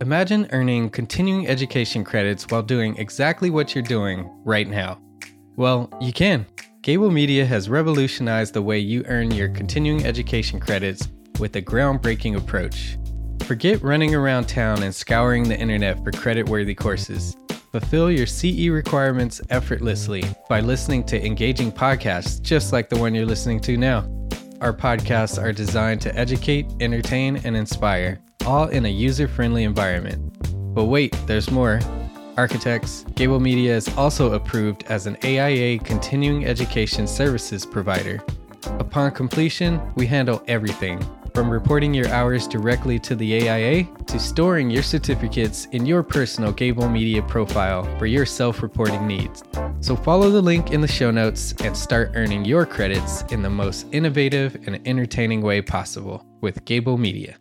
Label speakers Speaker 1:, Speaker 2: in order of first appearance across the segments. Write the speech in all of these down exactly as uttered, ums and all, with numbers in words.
Speaker 1: Imagine earning continuing education credits while doing exactly what you're doing right now. Well, you can. Gable Media has revolutionized the way you earn your continuing education credits with a groundbreaking approach. Forget running around town and scouring the internet for credit-worthy courses. Fulfill your C E requirements effortlessly by listening to engaging podcasts just like the one you're listening to now. Our podcasts are designed to educate, entertain, and inspire, all in a user-friendly environment. But wait, there's more. Architects, Gable Media is also approved as an A I A continuing education services provider. Upon completion, we handle everything, from reporting your hours directly to the A I A to storing your certificates in your personal Gable Media profile for your self-reporting needs. So follow the link in the show notes and start earning your credits in the most innovative and entertaining way possible with Gable Media.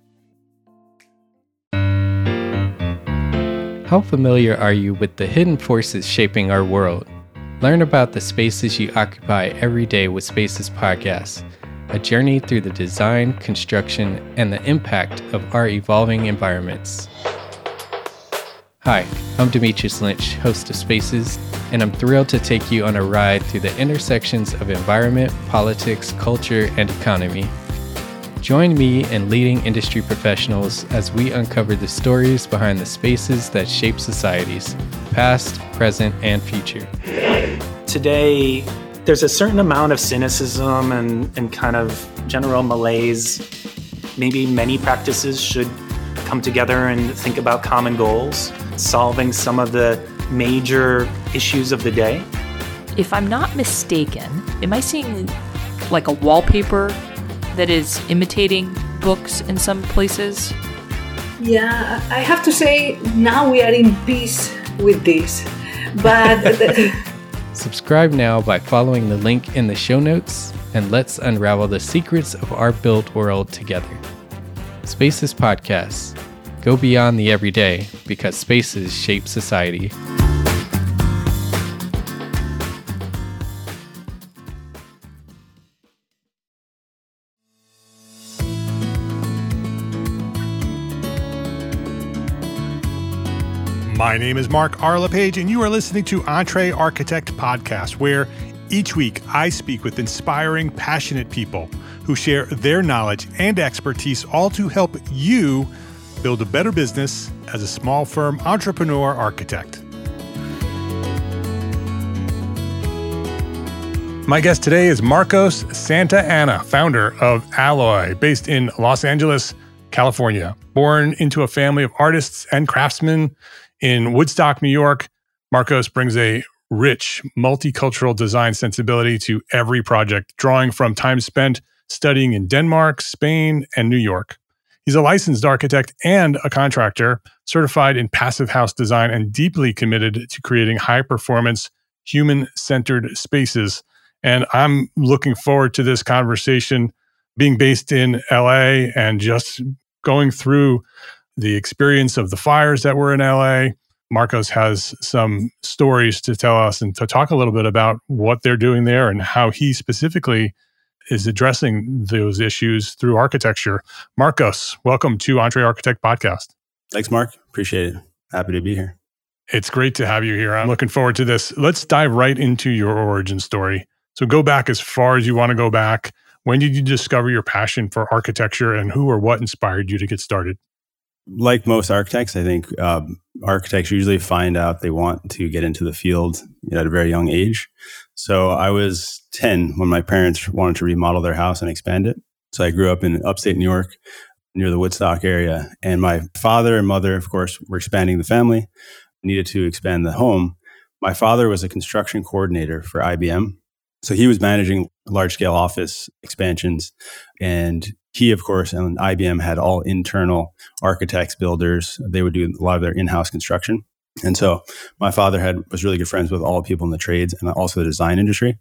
Speaker 1: How familiar are you with the hidden forces shaping our world? Learn about the spaces you occupy every day with Spaces Podcast, a journey through the design, construction, and the impact of our evolving environments. Hi, I'm Demetrius Lynch, host of Spaces, and I'm thrilled to take you on a ride through the intersections of environment, politics, culture, and economy. Join me and leading industry professionals as we uncover the stories behind the spaces that shape societies, past, present, and future.
Speaker 2: Today, there's a certain amount of cynicism and, and kind of general malaise. Maybe many practices should come together and think about common goals, solving some of the major issues of the day.
Speaker 3: If I'm not mistaken, am I seeing like a wallpaper that is imitating books in some places?
Speaker 4: Yeah, I have to say now we are in peace with this. But
Speaker 1: subscribe now by following the link in the show notes, and let's unravel the secrets of our built world together. Spaces Podcast. Go beyond the everyday because spaces shape society.
Speaker 5: My name is Mark R. LePage, and you are listening to Entre Architect Podcast, where each week I speak with inspiring, passionate people who share their knowledge and expertise, all to help you build a better business as a small firm entrepreneur architect. My guest today is Marcos Santa Anna, founder of Alloy, based in Los Angeles, California. Born into a family of artists and craftsmen in Woodstock, New York, Marcos brings a rich, multicultural design sensibility to every project, drawing from time spent studying in Denmark, Spain, and New York. He's a licensed architect and a contractor, certified in passive house design, and deeply committed to creating high-performance, human-centered spaces. And I'm looking forward to this conversation, being based in L A and just going through the experience of the fires that were in L A. Marcos has some stories to tell us and to talk a little bit about what they're doing there and how he specifically is addressing those issues through architecture. Marcos, welcome to Entre Architect Podcast.
Speaker 6: Thanks, Mark. Appreciate it. Happy to be here.
Speaker 5: It's great to have you here. I'm looking forward to this. Let's dive right into your origin story. So go back as far as you want to go back. When did you discover your passion for architecture, and who or what inspired you to get started?
Speaker 6: Like most architects, I think um, architects usually find out they want to get into the field at a very young age. So I was ten when my parents wanted to remodel their house and expand it. So I grew up in upstate New York, near the Woodstock area. And my father and mother, of course, were expanding the family, needed to expand the home. My father was a construction coordinator for I B M. So he was managing large-scale office expansions. And he, of course, and I B M had all internal architects, builders. They would do a lot of their in-house construction. And so my father had was really good friends with all people in the trades and also the design industry.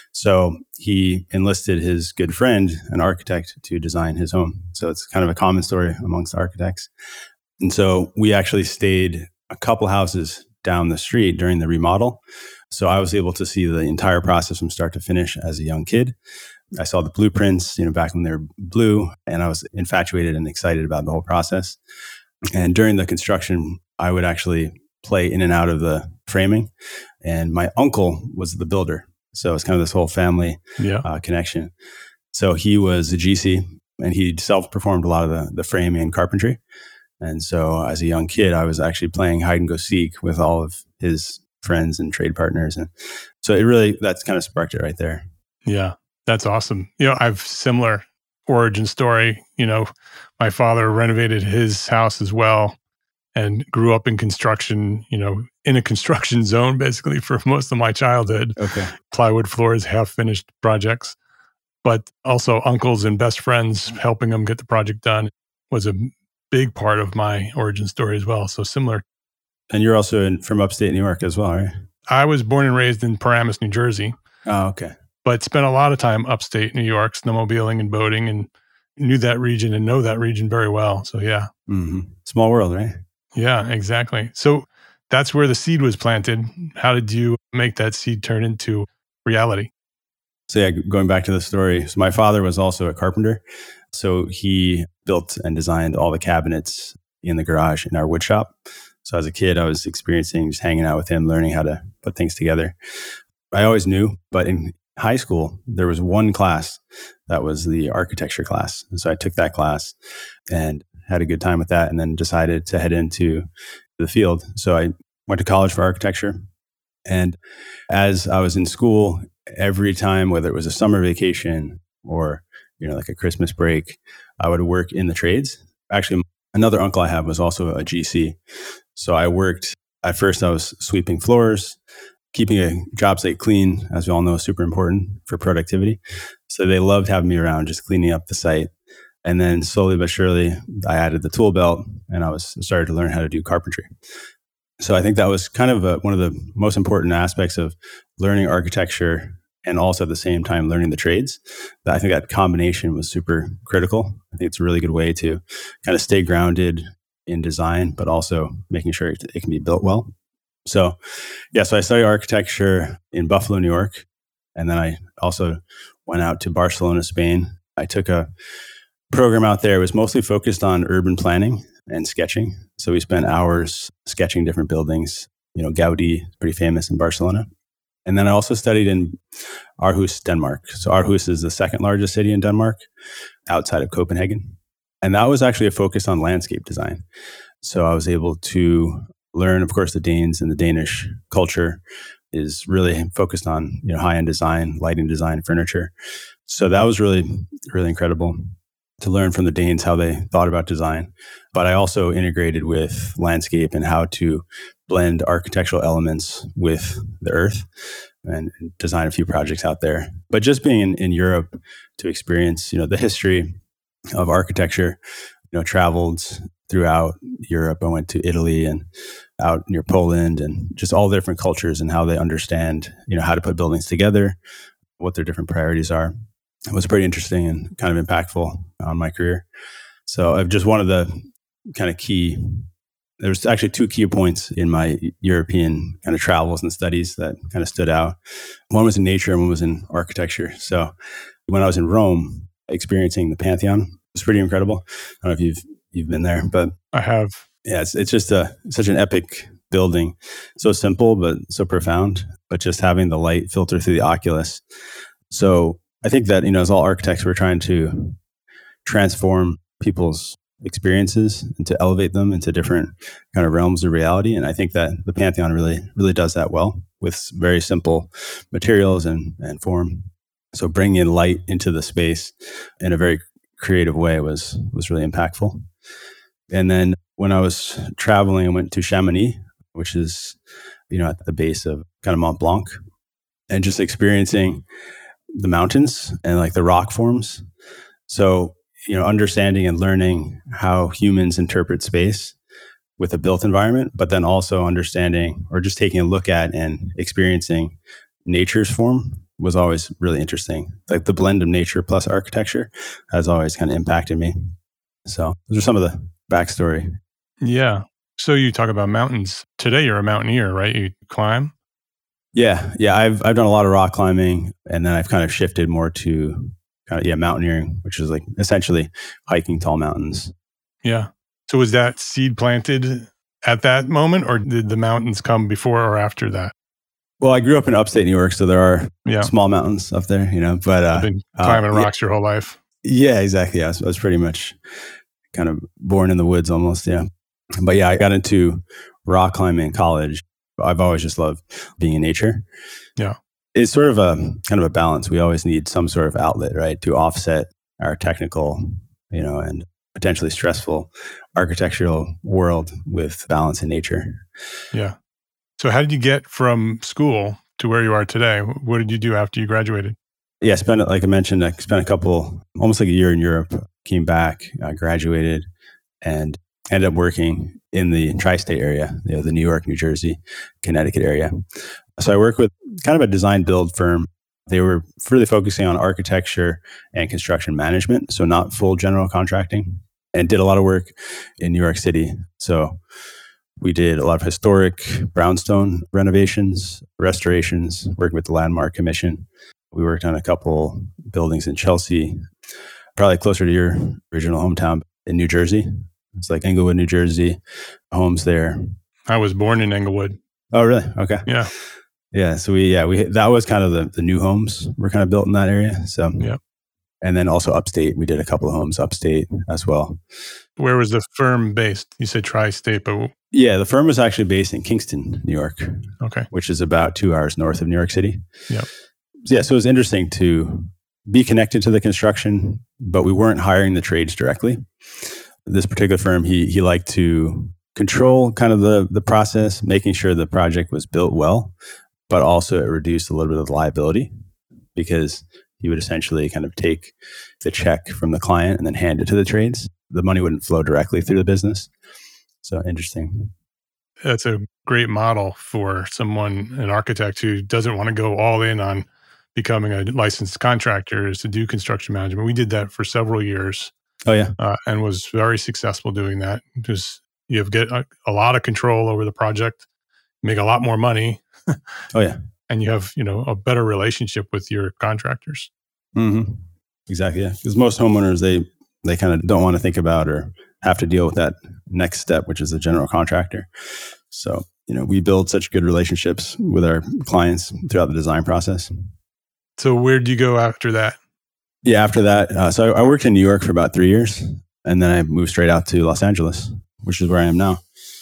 Speaker 6: So he enlisted his good friend, an architect, to design his home. So it's kind of a common story amongst architects. And so we actually stayed a couple houses down the street during the remodel. So I was able to see the entire process from start to finish as a young kid. I saw the blueprints, you know, back when they were blue, and I was infatuated and excited about the whole process. And during the construction, I would actually play in and out of the framing. And my uncle was the builder. So it's kind of this whole family
Speaker 5: Yeah.
Speaker 6: uh, connection. So he was a G C and he self-performed a lot of the, the framing and carpentry. And so as a young kid, I was actually playing hide and go seek with all of his friends and trade partners. And so it really, that's kind of sparked it right there.
Speaker 5: Yeah, that's awesome. You know, I've similar origin story. You know, my father renovated his house as well and grew up in construction, you know, in a construction zone basically for most of my childhood.
Speaker 6: Okay.
Speaker 5: Plywood floors, half finished projects, but also uncles and best friends helping them get the project done was a big part of my origin story as well. So similar.
Speaker 6: And you're also in, from upstate New York as well, right?
Speaker 5: I was born and raised in Paramus, New Jersey.
Speaker 6: Oh, okay.
Speaker 5: But spent a lot of time upstate New York, snowmobiling and boating, and knew that region and know that region very well. So yeah.
Speaker 6: Mm-hmm. Small world, right?
Speaker 5: Yeah, exactly. So that's where the seed was planted. How did you make that seed turn into reality?
Speaker 6: So yeah, going back to the story. So my father was also a carpenter. So he built and designed all the cabinets in the garage in our wood shop. So as a kid, I was experiencing just hanging out with him, learning how to put things together. I always knew, but in high school, there was one class that was the architecture class. And so I took that class and had a good time with that and then decided to head into the field. So I went to college for architecture. And as I was in school, every time, whether it was a summer vacation or, you know, like a Christmas break, I would work in the trades. Actually, another uncle I have was also a G C. So I worked, at first I was sweeping floors, keeping a job site clean, as we all know, is super important for productivity. So they loved having me around, just cleaning up the site. And then slowly but surely, I added the tool belt and I was started to learn how to do carpentry. So I think that was kind of a, one of the most important aspects of learning architecture and also at the same time learning the trades. I think that combination was super critical. I think it's a really good way to kind of stay grounded in design, but also making sure it, it can be built well. So yeah, so I studied architecture in Buffalo, New York. And then I also went out to Barcelona, Spain. I took a program out there. It was mostly focused on urban planning and sketching. So we spent hours sketching different buildings. You know, Gaudi is pretty famous in Barcelona. And then I also studied in Aarhus, Denmark. So Aarhus is the second largest city in Denmark outside of Copenhagen. And that was actually a focus on landscape design. So I was able to learn, of course, the Danes and the Danish culture is really focused on, you know, high-end design, lighting design, furniture. So that was really, really incredible to learn from the Danes how they thought about design. But I also integrated with landscape and how to blend architectural elements with the earth and design a few projects out there. But just being in, in Europe to experience, you know, the history of architecture, you know, traveled throughout Europe. I went to Italy and out near Poland and just all the different cultures and how they understand, you know, how to put buildings together, what their different priorities are. It was pretty interesting and kind of impactful on my career. So I've just one of the kind of key, there's actually two key points in my European kind of travels and studies that kind of stood out. One was in nature and one was in architecture. So when I was in Rome, experiencing the Pantheon was pretty incredible. I don't know if you've you've been there, but
Speaker 5: I have.
Speaker 6: Yeah, it's it's just a such an epic building. So simple, but so profound. But just having the light filter through the oculus. So I think that, you know, as all architects, we're trying to transform people's experiences and to elevate them into different kind of realms of reality. And I think that the Pantheon really, really does that well with very simple materials and, and form. So bringing in light into the space in a very creative way was was really impactful. And then when I was traveling, I went to Chamonix, which is, you know, at the base of kind of Mont Blanc, and just experiencing the mountains and like the rock forms. So, you know, understanding and learning how humans interpret space with a built environment, but then also understanding or just taking a look at and experiencing nature's form was always really interesting. Like the blend of nature plus architecture has always kind of impacted me. So those are some of the backstory.
Speaker 5: Yeah. So you talk about mountains. Today you're a mountaineer, right? You climb?
Speaker 6: Yeah. Yeah. I've I've done a lot of rock climbing, and then I've kind of shifted more to kind of, yeah, mountaineering, which is like essentially hiking tall mountains.
Speaker 5: Yeah. So was that seed planted at that moment, or did the mountains come before or after that?
Speaker 6: Well, I grew up in upstate New York, so there are
Speaker 5: Yeah.
Speaker 6: small mountains up there, you know, but uh,
Speaker 5: I've been climbing
Speaker 6: uh,
Speaker 5: rocks your whole life.
Speaker 6: yeah, exactly. Yeah. I was, I was pretty much kind of born in the woods almost. Yeah. But yeah, I got into rock climbing in college. I've always just loved being in nature.
Speaker 5: Yeah.
Speaker 6: It's sort of a kind of a balance. We always need some sort of outlet, right, to offset our technical, you know, and potentially stressful architectural world with balance in nature.
Speaker 5: Yeah. So how did you get from school to where you are today? What did you do after you graduated?
Speaker 6: Yeah, I spent, like I mentioned, I spent a couple, almost like a year in Europe, came back, I graduated, and ended up working in the tri-state area, you know, the New York, New Jersey, Connecticut area. So I worked with kind of a design build firm. They were really focusing on architecture and construction management, so not full general contracting, and did a lot of work in New York City. So we did a lot of historic brownstone renovations, restorations, working with the Landmark Commission. We worked on a couple buildings in Chelsea, probably closer to your original hometown in New Jersey. It's like Englewood, New Jersey, homes there.
Speaker 5: I was born in Englewood.
Speaker 6: Oh, really? Okay.
Speaker 5: Yeah.
Speaker 6: Yeah. So we, yeah, we, that was kind of the, the new homes were kind of built in that area. So,
Speaker 5: yeah.
Speaker 6: And then also upstate, we did a couple of homes upstate as well.
Speaker 5: Where was the firm based? You said tri-state, but
Speaker 6: yeah, the firm was actually based in Kingston, New York.
Speaker 5: Okay.
Speaker 6: Which is about two hours north of New York City.
Speaker 5: Yep.
Speaker 6: Yeah. So it was interesting to be connected to the construction, but we weren't hiring the trades directly. This particular firm, he he liked to control kind of the the process, making sure the project was built well, but also it reduced a little bit of the liability because he would essentially kind of take the check from the client and then hand it to the trades. The money wouldn't flow directly through the business. So interesting.
Speaker 5: That's a great model for someone, an architect who doesn't want to go all in on becoming a licensed contractor, is to do construction management. We did that for several years.
Speaker 6: Oh, yeah.
Speaker 5: Uh, and was very successful doing that. Because you have get a, a lot of control over the project, make a lot more money.
Speaker 6: Oh, yeah.
Speaker 5: And you have, you know, a better relationship with your contractors.
Speaker 6: Mm-hmm. Exactly, yeah. Because most homeowners, they they kind of don't want to think about or have to deal with that next step, which is the general contractor. So, you know, we build such good relationships with our clients throughout the design process.
Speaker 5: So where did you go after that?
Speaker 6: Yeah, after that, uh, so I, I worked in New York for about three years, and then I moved straight out to Los Angeles, which is where I am now.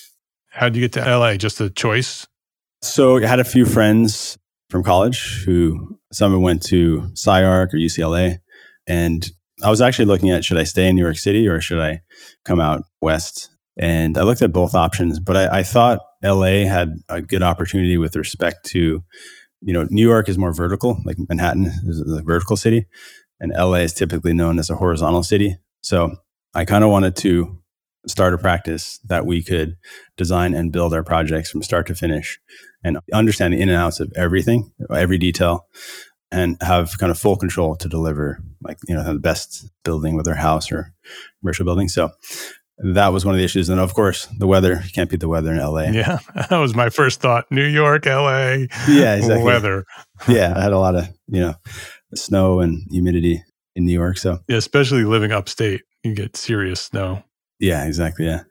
Speaker 5: How did you get to L A? Just a choice?
Speaker 6: So I had a few friends from college who, some went to S C I A R C or U C L A, and I was actually looking at, should I stay in New York City or should I come out west? And I looked at both options, but I, I thought L A had a good opportunity with respect to, you know, New York is more vertical, like Manhattan is a vertical city. And L A is typically known as a horizontal city. So I kind of wanted to start a practice that we could design and build our projects from start to finish and understand the in and outs of everything, every detail, and have kind of full control to deliver, like, you know, the best building with our house or commercial building. So that was one of the issues. And of course, the weather, you can't beat the weather in L A.
Speaker 5: Yeah, that was my first thought. New York, L A,
Speaker 6: yeah, exactly.
Speaker 5: Weather.
Speaker 6: Yeah, I had a lot of, you know, snow and humidity in New York. So
Speaker 5: yeah, especially living upstate, you get serious snow.
Speaker 6: Yeah, exactly. Yeah.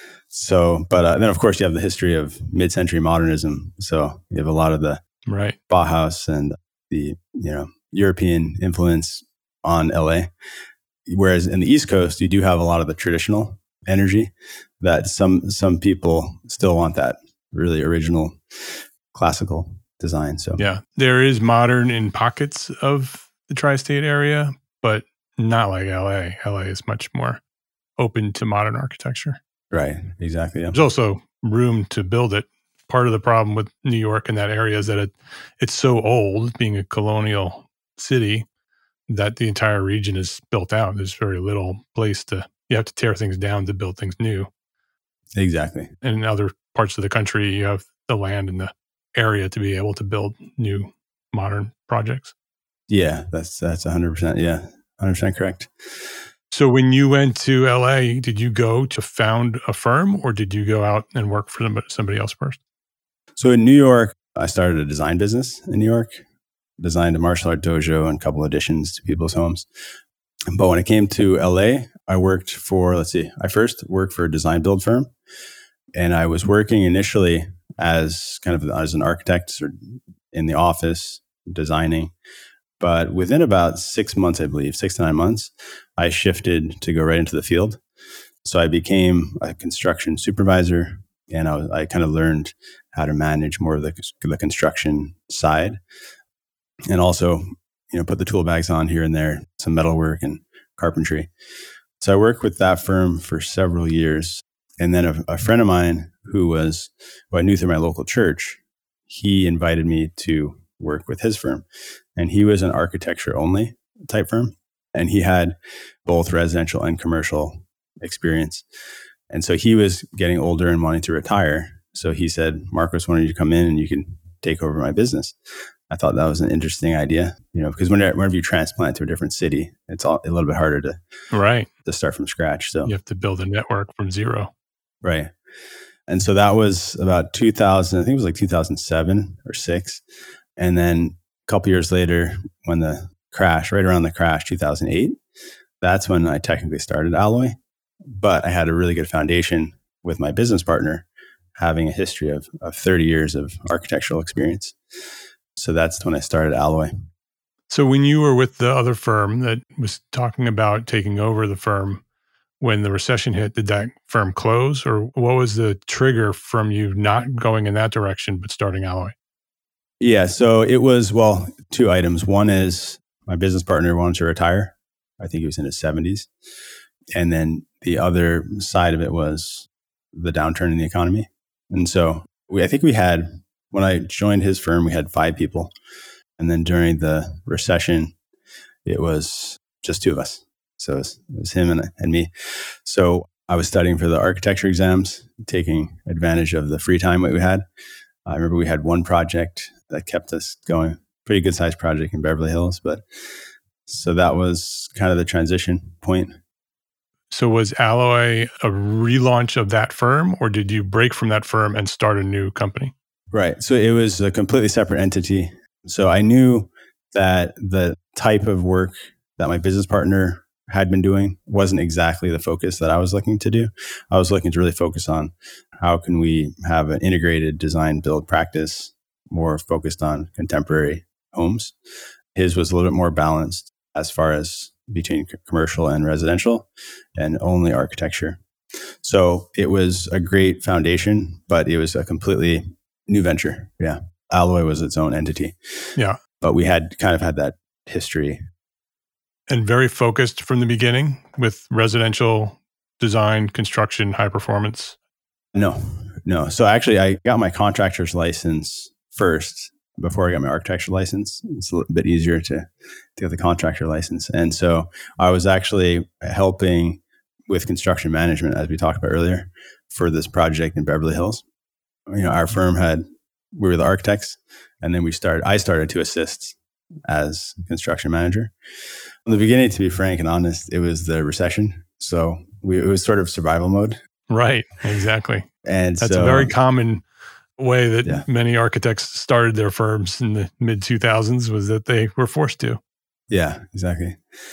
Speaker 6: So, but uh, then of course you have the history of mid-century modernism. So you have a lot of the
Speaker 5: right
Speaker 6: Bauhaus and the, you know, European influence on L A. Whereas in the East Coast, you do have a lot of the traditional energy that some some people still want, that really original classical design. So
Speaker 5: yeah, there is modern in pockets of the tri-state area, but not like L A. L A is much more open to modern architecture.
Speaker 6: Right, exactly. Yeah.
Speaker 5: There's also room to build it. Part of the problem with New York and that area is that it it's so old, being a colonial city, that the entire region is built out. There's very little place to, you have to tear things down to build things new.
Speaker 6: Exactly.
Speaker 5: And in other parts of the country, you have the land and the area to be able to build new modern projects.
Speaker 6: Yeah, that's that's one hundred percent. Yeah, one hundred percent correct.
Speaker 5: So when you went to L A, did you go to found a firm or did you go out and work for somebody else first?
Speaker 6: So in New York, I started a design business in New York, designed a martial art dojo and a couple additions to people's homes. But when it came to L A, I worked for, let's see, I first worked for a design build firm. And I was working initially as kind of as an architect or in the office designing. But within about six months, I believe, six to nine months, I shifted to go right into the field. So I became a construction supervisor, and I, was, I kind of learned how to manage more of the, the construction side, and also, you know, put the tool bags on here and there, some metalwork and carpentry. So I worked with that firm for several years. And then a, a friend of mine who was, who I knew through my local church, he invited me to work with his firm. And he was an architecture only type firm. And he had both residential and commercial experience. And so he was getting older and wanting to retire. So he said, Marcos, why don't you come in and you can take over my business? I thought that was an interesting idea, you know, because whenever, whenever you transplant to a different city, it's all, a little bit harder to,
Speaker 5: right.
Speaker 6: to start from scratch. So
Speaker 5: you have to build a network from zero.
Speaker 6: Right. And so that was about two thousand, I think it was like two thousand seven or six. And then a couple years later, when the crash, right around the crash, two thousand eight, that's when I technically started Alloy. But I had a really good foundation with my business partner, having a history of, of thirty years of architectural experience. So that's when I started Alloy.
Speaker 5: So when you were with the other firm that was talking about taking over the firm, when the recession hit, did that firm close, or what was the trigger from you not going in that direction but starting Alloy?
Speaker 6: Yeah, so it was, well, two items. One is my business partner wanted to retire. I think he was in his seventies. And then the other side of it was the downturn in the economy. And so we, I think we had, when I joined his firm, we had five people. And then during the recession, it was just two of us. So it was, it was him and, and me. So I was studying for the architecture exams, taking advantage of the free time that we had. I remember we had one project that kept us going, pretty good sized project in Beverly Hills. But so that was kind of the transition point.
Speaker 5: So was Alloy a relaunch of that firm, or did you break from that firm and start a new company?
Speaker 6: Right. So it was a completely separate entity. So I knew that the type of work that my business partner had been doing wasn't exactly the focus that I was looking to do. I was looking to really focus on how can we have an integrated design build practice, more focused on contemporary homes. His was a little bit more balanced as far as between commercial and residential and only architecture. So it was a great foundation, but it was a completely new venture. Yeah. Alloy was its own entity.
Speaker 5: Yeah.
Speaker 6: But we had kind of had that history.
Speaker 5: And very focused from the beginning with residential design, construction, high performance?
Speaker 6: No, no. So actually, I got my contractor's license first before I got my architecture license. It's a little bit easier to, to get the contractor license. And so I was actually helping with construction management, as we talked about earlier, for this project in Beverly Hills. You know, our firm had, we were the architects, and then we started, I started to assist as construction manager. In the beginning, to be frank and honest, it was the recession. So we, it was sort of survival mode.
Speaker 5: Right, exactly.
Speaker 6: And
Speaker 5: that's
Speaker 6: so,
Speaker 5: a very common way that
Speaker 6: yeah.
Speaker 5: many architects started their firms in the mid two thousands, was that they were forced to.
Speaker 6: Yeah, exactly.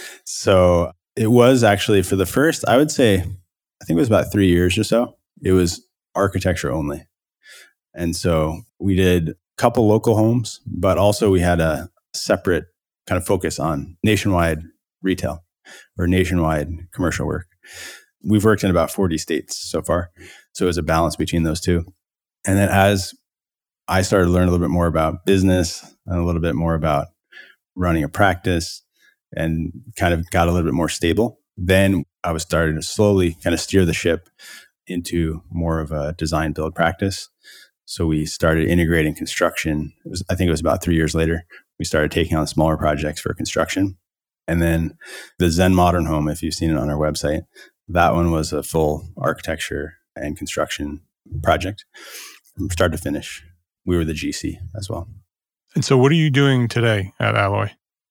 Speaker 6: So it was actually for the first, I would say, I think it was about three years or so, it was architecture only. And so we did a couple local homes, but also we had a separate kind of focus on nationwide retail or nationwide commercial work. We've worked in about forty states so far. So it was a balance between those two. And then as I started to learn a little bit more about business and a little bit more about running a practice and kind of got a little bit more stable, then I was starting to slowly kind of steer the ship into more of a design build practice. So we started integrating construction. It was, I think it was about three years later, we started taking on smaller projects for construction. And then the Zen Modern Home, if you've seen it on our website, that one was a full architecture and construction project from start to finish. We were the G C as well.
Speaker 5: And so what are you doing today at Alloy?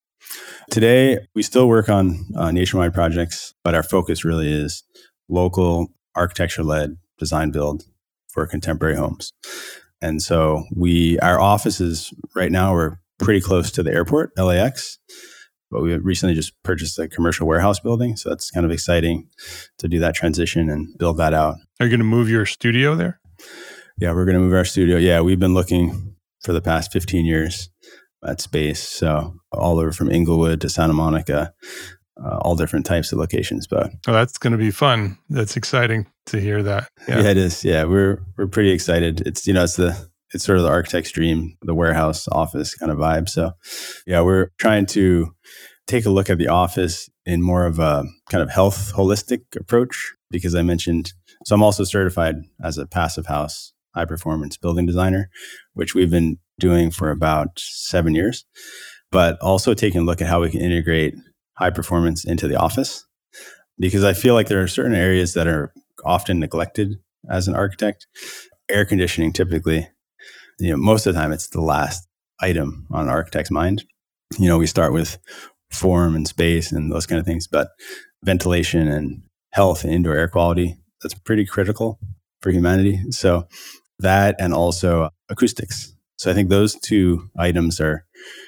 Speaker 6: Today, we still work on uh, nationwide projects, but our focus really is local architecture-led design build for contemporary homes. And so we, our offices right now, we're pretty close to the airport, L A X. but we recently just purchased a commercial warehouse building. So that's kind of exciting to do that transition and build that out.
Speaker 5: Are you going to move your studio there?
Speaker 6: Yeah, we're going to move our studio. Yeah, we've been looking for the past fifteen years at space. So all over from Inglewood to Santa Monica, uh, all different types of locations. But
Speaker 5: oh, that's going to be fun. That's exciting to hear that.
Speaker 6: Yeah. yeah, it is. Yeah, we're we're pretty excited. It's, you know, it's the it's sort of the architect's dream, the warehouse office kind of vibe. So yeah, we're trying to take a look at the office in more of a kind of health holistic approach, because I mentioned, so I'm also certified as a passive house high performance building designer, which we've been doing for about seven years, but also taking a look at how we can integrate high performance into the office, because I feel like there are certain areas that are often neglected as an architect. Air conditioning, typically, you know, most of the time it's the last item on an architect's mind. You know, we start with form and space and those kind of things, but ventilation and health and indoor air quality, that's pretty critical for humanity. So that, and also acoustics. So I think those two items are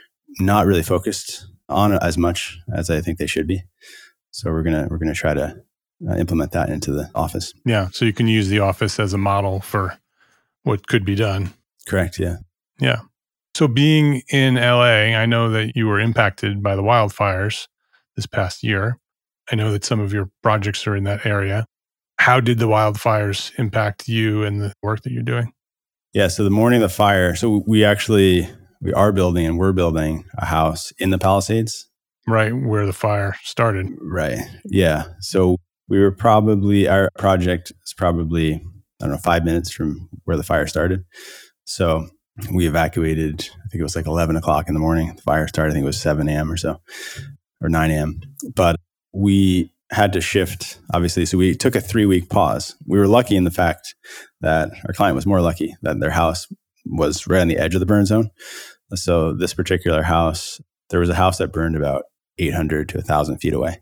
Speaker 6: not really focused on as much as I think they should be. So we're gonna we're gonna try to uh, implement that into the office.
Speaker 5: Yeah, so you can use the office as a model for what could be done.
Speaker 6: Correct. Yeah.
Speaker 5: Yeah. So being in L A, I know that you were impacted by the wildfires this past year. I know that some of your projects are in that area. How did the wildfires impact you and the work that you're doing?
Speaker 6: Yeah. So the morning of the fire, so we actually, we are building and we're building a house in the Palisades.
Speaker 5: Right, where the fire started.
Speaker 6: Right. Yeah. So we were probably, our project is probably, I don't know, five minutes from where the fire started. So we evacuated, I think it was like eleven o'clock in the morning. The fire started, I think it was seven a.m. or so, or nine a.m. But we had to shift, obviously. So we took a three-week pause. We were lucky in the fact that our client was more lucky that their house was right on the edge of the burn zone. So this particular house, there was a house that burned about eight hundred to one thousand feet away.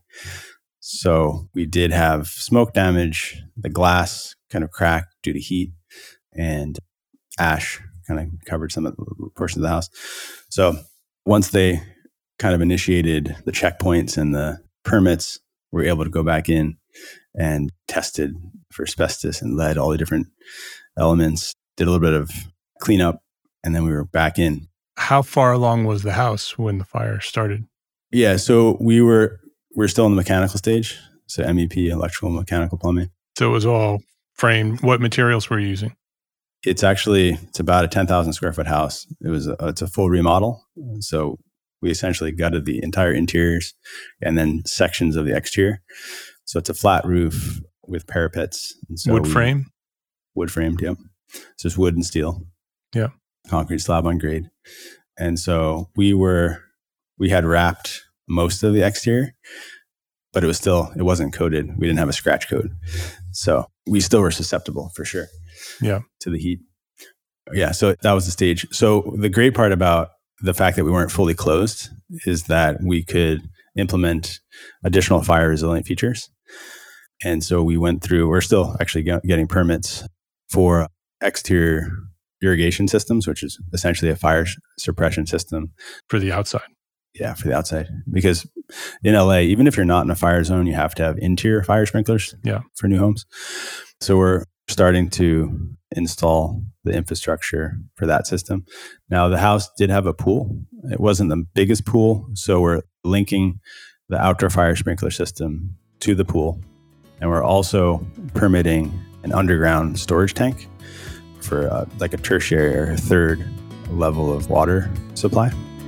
Speaker 6: So we did have smoke damage. The glass kind of cracked due to heat, and ash kind of covered some of the portions of the house. So once they kind of initiated the checkpoints and the permits, we were able to go back in and tested for asbestos and lead, all the different elements, did a little bit of cleanup, and then we were back in.
Speaker 5: How far along was the house when the fire started?
Speaker 6: Yeah, so we were we were still in the mechanical stage, so M E P, electrical, mechanical, plumbing.
Speaker 5: So it was all framed. What materials were you using?
Speaker 6: It's actually, it's about a ten thousand square foot house. It was, a, it's a full remodel. So we essentially gutted the entire interiors and then sections of the exterior. So it's a flat roof with parapets. And so
Speaker 5: wood
Speaker 6: we,
Speaker 5: frame?
Speaker 6: Wood framed, yep. So it's wood and steel.
Speaker 5: Yeah.
Speaker 6: Concrete slab on grade. And so we were, we had wrapped most of the exterior, but it was still, it wasn't coated. We didn't have a scratch coat. So we still were susceptible for sure.
Speaker 5: Yeah.
Speaker 6: To the heat. Yeah. So that was the stage. So the great part about the fact that we weren't fully closed is that we could implement additional fire resilient features. And so we went through, we're still actually getting permits for exterior irrigation systems, which is essentially a fire suppression system.
Speaker 5: For the outside.
Speaker 6: Yeah, for the outside. Because in L A, even if you're not in a fire zone, you have to have interior fire sprinklers
Speaker 5: yeah.
Speaker 6: for new homes. So we're starting to install the infrastructure for that system. Now, the house did have a pool. It wasn't the biggest pool, so we're linking the outdoor fire sprinkler system to the pool. And we're also permitting an underground storage tank for uh, like a tertiary or a third level of water supply.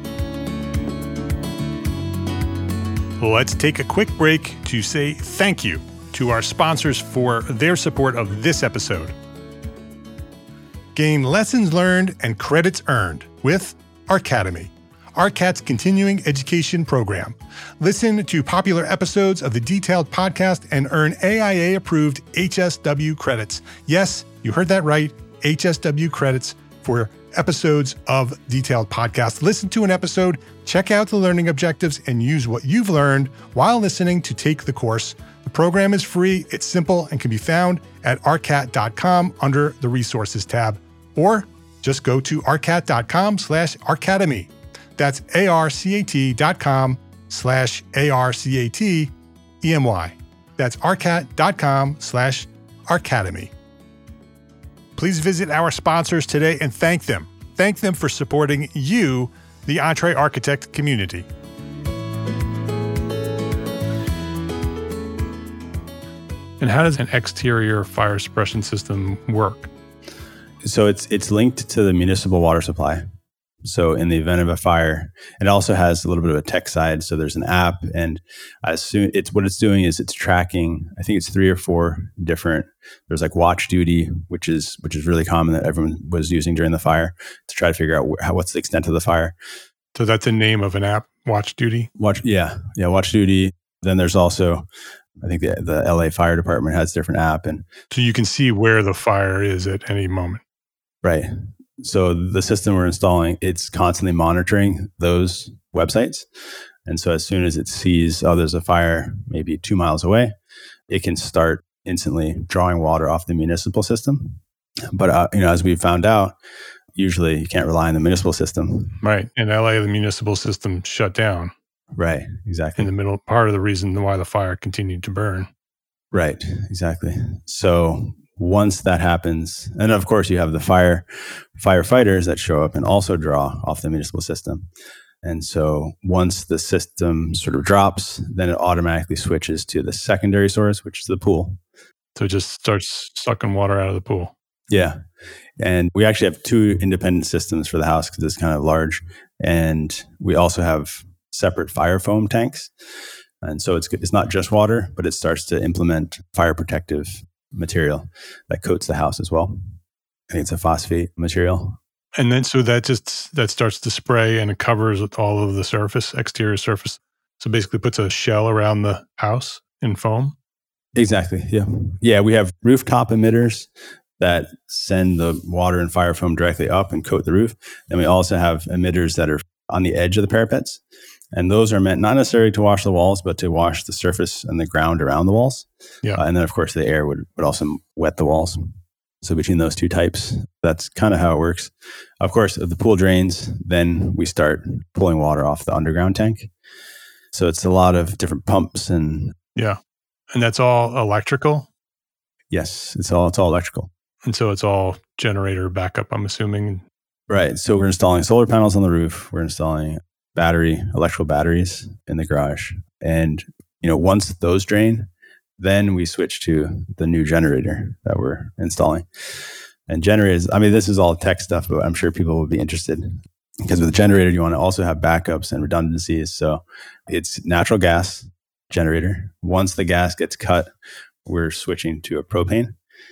Speaker 5: Let's take a quick break to say thank you to our sponsors for their support of this episode. Gain lessons learned and credits earned with Arcademy, ARCAT's continuing education program. Listen to popular episodes of the Detailed podcast and earn A I A-approved H S W credits. Yes, you heard that right, H S W credits for episodes of Detailed podcast. Listen to an episode, check out the learning objectives, and use what you've learned while listening to take the course. The program is free, it's simple, and can be found at arcat dot com under the Resources tab. Or just go to arcat dot com slash arcademy. That's A R C A T dot com slash A-R-C-A-T E-M-Y. That's arcat.com slash Arcademy. Please visit our sponsors today and thank them. Thank them for supporting you, the EntreArchitect community. And how does an exterior fire suppression system work?
Speaker 6: So it's it's linked to the municipal water supply. So in the event of a fire, it also has a little bit of a tech side. So there's an app, and as soon it's what it's doing is it's tracking. I think it's three or four different. There's like Watch Duty, which is which is really common that everyone was using during the fire to try to figure out how, what's the extent of the fire.
Speaker 5: So that's the name of an app, Watch Duty.
Speaker 6: Watch, yeah, yeah, Watch Duty. Then there's also, I think the the L A Fire Department has a different app, and
Speaker 5: so you can see where the fire is at any moment.
Speaker 6: Right. So the system we're installing, it's constantly monitoring those websites. And so as soon as it sees, oh, there's a fire maybe two miles away, it can start instantly drawing water off the municipal system. But, uh, you know, as we found out, usually you can't rely on the municipal system.
Speaker 5: Right. In L A, the municipal system shut down.
Speaker 6: Right. Exactly.
Speaker 5: In the middle, part of the reason why the fire continued to burn.
Speaker 6: Right. Exactly. So once that happens, and of course you have the fire firefighters that show up and also draw off the municipal system. And so once the system sort of drops, then it automatically switches to the secondary source, which is the pool.
Speaker 5: So it just starts sucking water out of the pool.
Speaker 6: Yeah. And we actually have two independent systems for the house because it's kind of large. And we also have separate fire foam tanks. And so it's it's not just water, but it starts to implement fire protective material that coats the house as well. I think it's a phosphate material.
Speaker 5: And then so that just that starts to spray and it covers all of the surface, exterior surface. So basically puts a shell around the house in foam.
Speaker 6: Exactly. Yeah. Yeah. We have rooftop emitters that send the water and fire foam directly up and coat the roof. And we also have emitters that are on the edge of the parapets. And those are meant not necessarily to wash the walls, but to wash the surface and the ground around the walls.
Speaker 5: Yeah.
Speaker 6: Uh, and then, of course, the air would, would also wet the walls. So between those two types, that's kind of how it works. Of course, if the pool drains, then we start pulling water off the underground tank. So it's a lot of different pumps and...
Speaker 5: Yeah. And that's all electrical?
Speaker 6: Yes, it's all it's all electrical.
Speaker 5: And so it's all generator backup, I'm assuming?
Speaker 6: Right. So we're installing solar panels on the roof. We're installing battery, electrical batteries in the garage. And, you know, once those drain, then we switch to the new generator that we're installing. And generators, I mean, this is all tech stuff, but I'm sure people will be interested because with a generator, you want to also have backups and redundancies. So it's natural gas generator. Once the gas gets cut, we're switching to a propane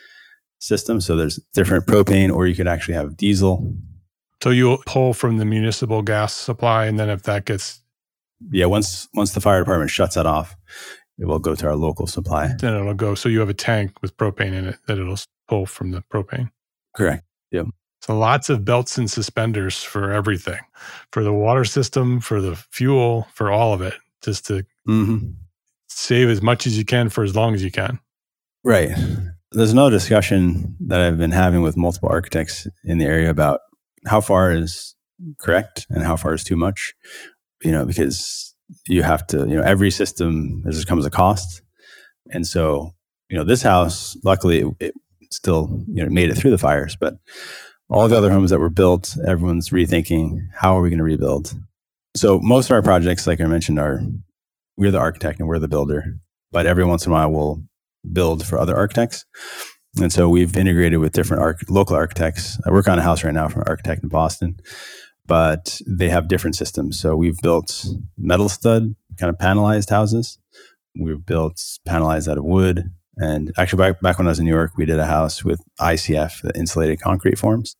Speaker 6: system. So there's different propane, or you could actually have diesel.
Speaker 5: So you'll pull from the municipal gas supply, and then if that gets...
Speaker 6: Yeah, once once the fire department shuts that off, it will go to our local supply.
Speaker 5: Then it'll go. So you have a tank with propane in it that it'll pull from the propane.
Speaker 6: Correct. Yep.
Speaker 5: So lots of belts and suspenders for everything, for the water system, for the fuel, for all of it, just to
Speaker 6: mm-hmm.
Speaker 5: save as much as you can for as long as you can.
Speaker 6: Right. There's another discussion that I've been having with multiple architects in the area about how far is correct and how far is too much, you know, because you have to, you know, every system, there just comes a cost. And so, you know, this house, luckily it, it still, you know, made it through the fires, but all the other homes that were built, everyone's rethinking, how are we going to rebuild? So most of our projects, like I mentioned, are, we're the architect and we're the builder, but every once in a while we'll build for other architects. And so we've integrated with different arch- local architects. I work on a house right now from an architect in Boston, but they have different systems. So we've built metal stud, kind of panelized houses. We've built panelized out of wood. And actually, back, back when I was in New York, we did a house with I C F, the insulated concrete forms.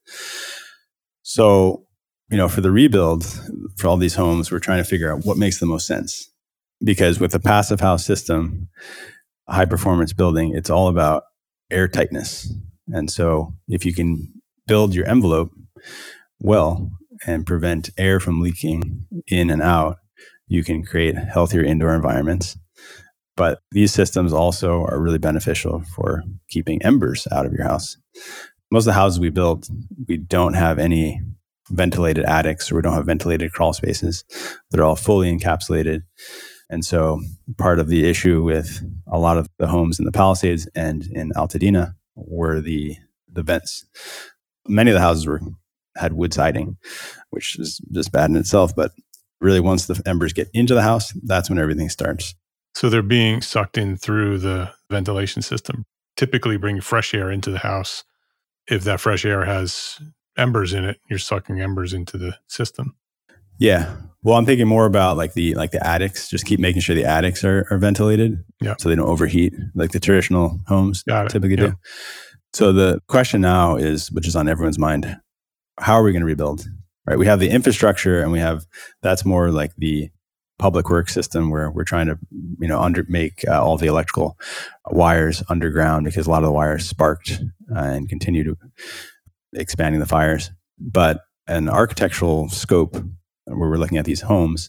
Speaker 6: So, you know, for the rebuild, for all these homes, we're trying to figure out what makes the most sense. Because with a passive house system, high performance building, it's all about air tightness. And so if you can build your envelope well and prevent air from leaking in and out, you can create healthier indoor environments. But these systems also are really beneficial for keeping embers out of your house. Most of the houses we built, we don't have any ventilated attics, or we don't have ventilated crawl spaces. They're all fully encapsulated. And so part of the issue with a lot of the homes in the Palisades and in Altadena were the the vents. Many of the houses were had wood siding, which is just bad in itself. But really, once the embers get into the house, that's when everything starts.
Speaker 5: So they're being sucked in through the ventilation system, typically bring fresh air into the house. If that fresh air has embers in it, you're sucking embers into the system.
Speaker 6: Yeah. Well, I'm thinking more about like the like the attics. Just keep making sure the attics are, are ventilated,
Speaker 5: yeah,
Speaker 6: so they don't overheat like the traditional homes typically
Speaker 5: yeah.
Speaker 6: do. So the question now is, which is on everyone's mind, how are we going to rebuild? Right? We have the infrastructure, and we have that's more like the public works system where we're trying to, you know, under make uh, all the electrical wires underground, because a lot of the wires sparked uh, and continue to expanding the fires. But an architectural scope where we're looking at these homes,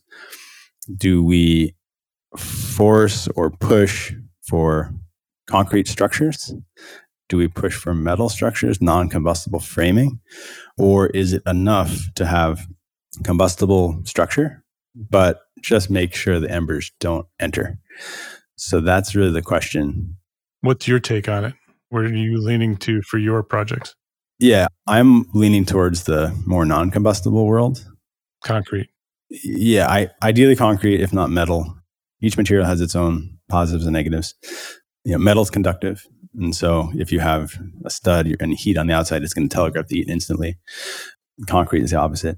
Speaker 6: do we force or push for concrete structures? Do we push for metal structures, non-combustible framing? Or is it enough to have combustible structure, but just make sure the embers don't enter? So that's really the question.
Speaker 5: What's your take on it? Where are you leaning to for your projects?
Speaker 6: Yeah, I'm leaning towards the more non-combustible world.
Speaker 5: Concrete.
Speaker 6: Yeah, I ideally concrete, if not metal. Each material has its own positives and negatives. You know, metal's conductive, and so if you have a stud and heat on the outside, it's going to telegraph the heat instantly. Concrete is the opposite.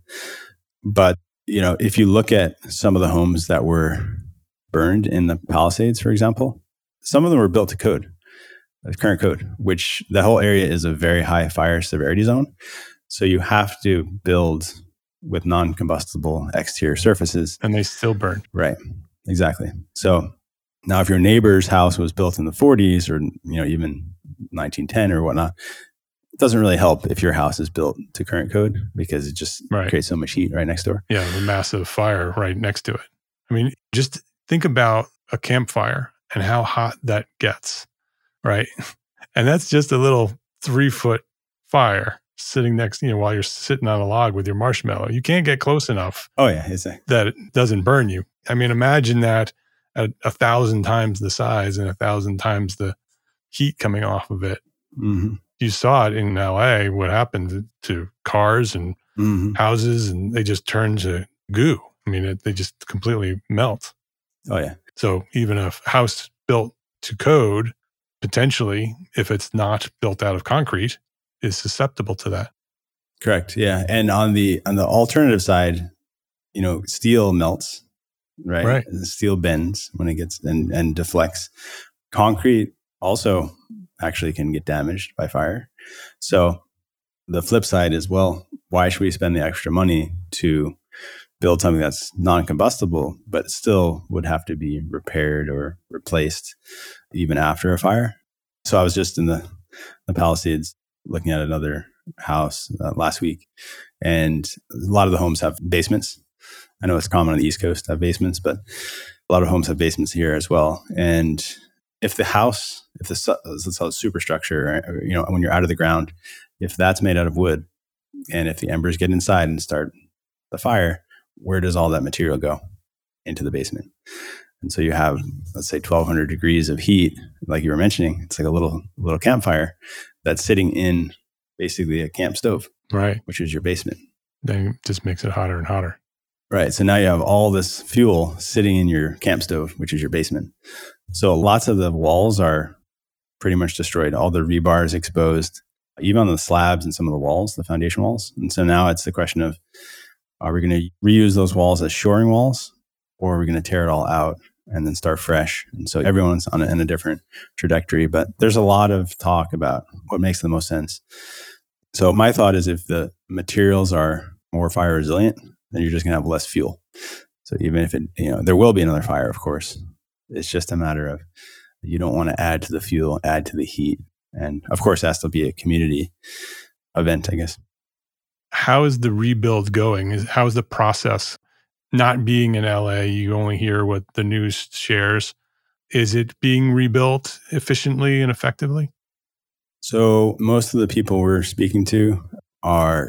Speaker 6: But you know, if you look at some of the homes that were burned in the Palisades, for example, some of them were built to code, current code, which the whole area is a very high fire severity zone. So you have to build with non-combustible exterior surfaces.
Speaker 5: And they still burn.
Speaker 6: Right. Exactly. So now if your neighbor's house was built in the forties or, you know, even nineteen ten or whatnot, it doesn't really help if your house is built to current code, because it just
Speaker 5: right.
Speaker 6: creates so much heat right next door.
Speaker 5: Yeah, the massive fire right next to it. I mean, just think about a campfire and how hot that gets, right? And that's just a little three foot fire sitting next, you know, while you're sitting on a log with your marshmallow. You can't get close enough.
Speaker 6: Oh yeah, exactly.
Speaker 5: That it doesn't burn you. I mean, imagine that at a thousand times the size and a thousand times the heat coming off of it.
Speaker 6: Mm-hmm.
Speaker 5: You saw it in L A, what happened to cars and
Speaker 6: mm-hmm.
Speaker 5: houses, and they just turn to goo. I mean, it, they just completely melt.
Speaker 6: Oh yeah.
Speaker 5: So even a house built to code, potentially, if it's not built out of concrete, is susceptible to that.
Speaker 6: Correct. Yeah. And on the on the alternative side, you know, steel melts, right?
Speaker 5: Right.
Speaker 6: Steel bends when it gets and, and deflects. Concrete also actually can get damaged by fire. So the flip side is, well, why should we spend the extra money to build something that's non-combustible, but still would have to be repaired or replaced even after a fire? So I was just in the, the Palisades looking at another house uh, last week, and a lot of the homes have basements. I know it's common on the East Coast to have basements, but a lot of homes have basements here as well. And if the house, if the let's call it superstructure, or, you know, when you're out of the ground, if that's made out of wood, and if the embers get inside and start the fire, where does all that material go? Into the basement. And so you have, let's say, twelve hundred degrees of heat, like you were mentioning. It's like a little little campfire that's sitting in basically a camp stove,
Speaker 5: right?
Speaker 6: Which is your basement.
Speaker 5: Then it just makes it hotter and hotter.
Speaker 6: Right. So now you have all this fuel sitting in your camp stove, which is your basement. So lots of the walls are pretty much destroyed. All the rebar is exposed, even on the slabs and some of the walls, the foundation walls. And so now it's the question of, are we going to reuse those walls as shoring walls, or are we going to tear it all out and then start fresh? And so everyone's on a, in a different trajectory, but there's a lot of talk about what makes the most sense. So my thought is, if the materials are more fire resilient, then you're just going to have less fuel. So even if it, you know, there will be another fire, of course. It's just a matter of, you don't want to add to the fuel, add to the heat. And of course, it has to be a community event, I guess.
Speaker 5: How is the rebuild going? Is, how is the process? Not being in L A, you only hear what the news shares. Is it being rebuilt efficiently and effectively?
Speaker 6: So most of the people we're speaking to are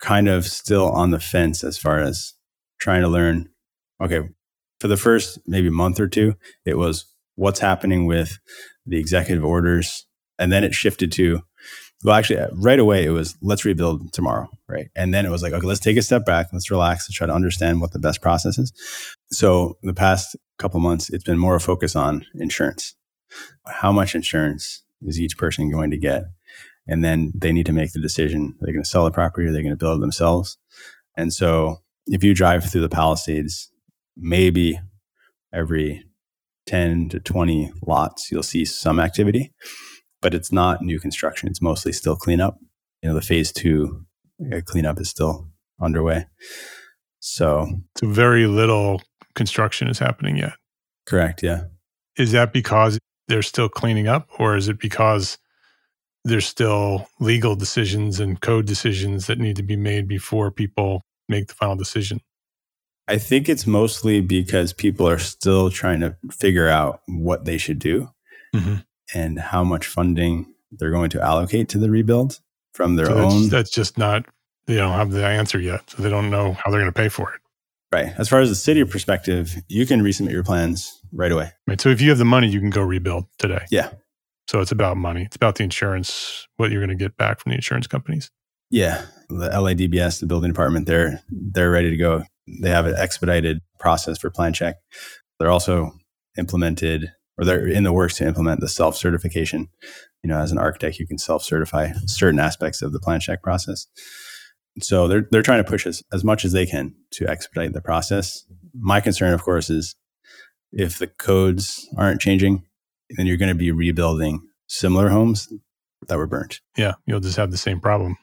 Speaker 6: kind of still on the fence as far as trying to learn. Okay, for the first maybe month or two, it was what's happening with the executive orders. And then it shifted to, well, actually, right away, it was, let's rebuild tomorrow, right? And then it was like, okay, let's take a step back. Let's relax. Let's try to understand what the best process is. So the past couple months, it's been more a focus on insurance. How much insurance is each person going to get? And then they need to make the decision. They're going to sell the property or they're going to build it themselves. And so if you drive through the Palisades, maybe every ten to twenty lots, you'll see some activity, but it's not new construction. It's mostly still cleanup. You know, the phase two uh, cleanup is still underway. So,
Speaker 5: so very little construction is happening yet.
Speaker 6: Correct. Yeah.
Speaker 5: Is that because they're still cleaning up, or is it because there's still legal decisions and code decisions that need to be made before people make the final decision?
Speaker 6: I think it's mostly because people are still trying to figure out what they should do mm-hmm. and how much funding they're going to allocate to the rebuild from their
Speaker 5: so that's,
Speaker 6: own.
Speaker 5: That's just not, they don't have the answer yet. So they don't know how they're going to pay for it.
Speaker 6: Right. As far as the city perspective, you can resubmit your plans right away.
Speaker 5: Right. So if you have the money, you can go rebuild today.
Speaker 6: Yeah.
Speaker 5: So it's about money. It's about the insurance, what you're going to get back from the insurance companies.
Speaker 6: Yeah. The L A D B S, the building department, they're they're ready to go. They have an expedited process for plan check. They're also implemented, or they're in the works to implement the self-certification. You know, as an architect, you can self-certify certain aspects of the plan check process. So they're they're trying to push as, as much as they can to expedite the process. My concern, of course, is if the codes aren't changing, then you're going to be rebuilding similar homes that were burnt.
Speaker 5: Yeah, you'll just have the same problem.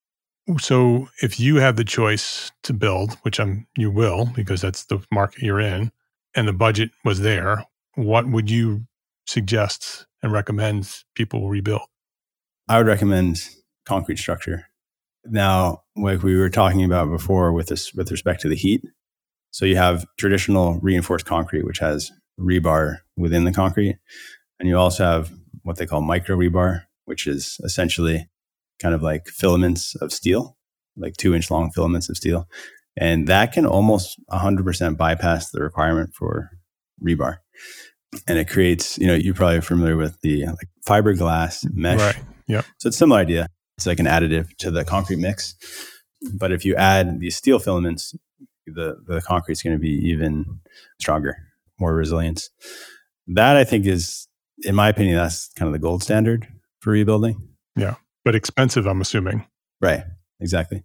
Speaker 5: So if you have the choice to build, which I'm, you will, because that's the market you're in, and the budget was there, what would you suggest and recommend people rebuild?
Speaker 6: I would recommend concrete structure. Now, like we were talking about before with this, with respect to the heat. So you have traditional reinforced concrete, which has rebar within the concrete. And you also have what they call micro rebar, which is essentially kind of like filaments of steel, like two inch long filaments of steel. And that can almost one hundred percent bypass the requirement for rebar. And it creates, you know, you're probably familiar with the like fiberglass mesh.
Speaker 5: Right. Yeah.
Speaker 6: So it's a similar idea. It's like an additive to the concrete mix. But if you add these steel filaments, the, the concrete's going to be even stronger, more resilience. That I think is, in my opinion, that's kind of the gold standard for rebuilding.
Speaker 5: Yeah. But expensive, I'm assuming.
Speaker 6: Right. Exactly.